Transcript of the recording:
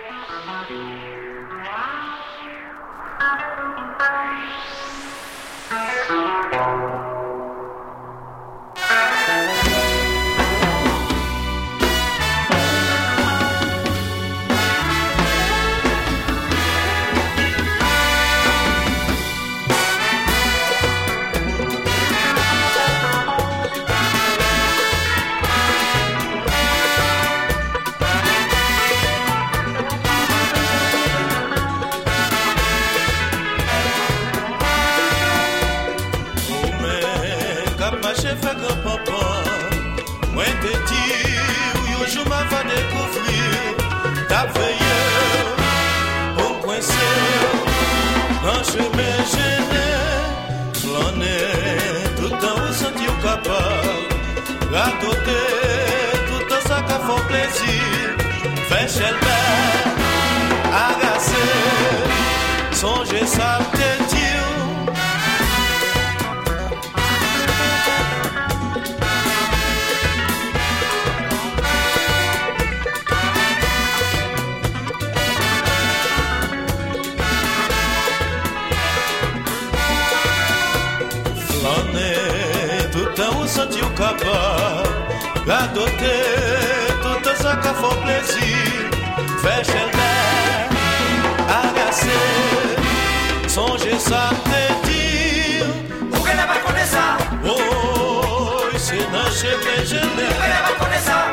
Songe sa te diu Flane tout an ou senti ou capable Gadoter tout an sa ka fò plaisir Fè chelbè agacer Songe sa te diu Ou que la va connaître ça Oh, c'est nan cheve gelè Ou que la va connaître ça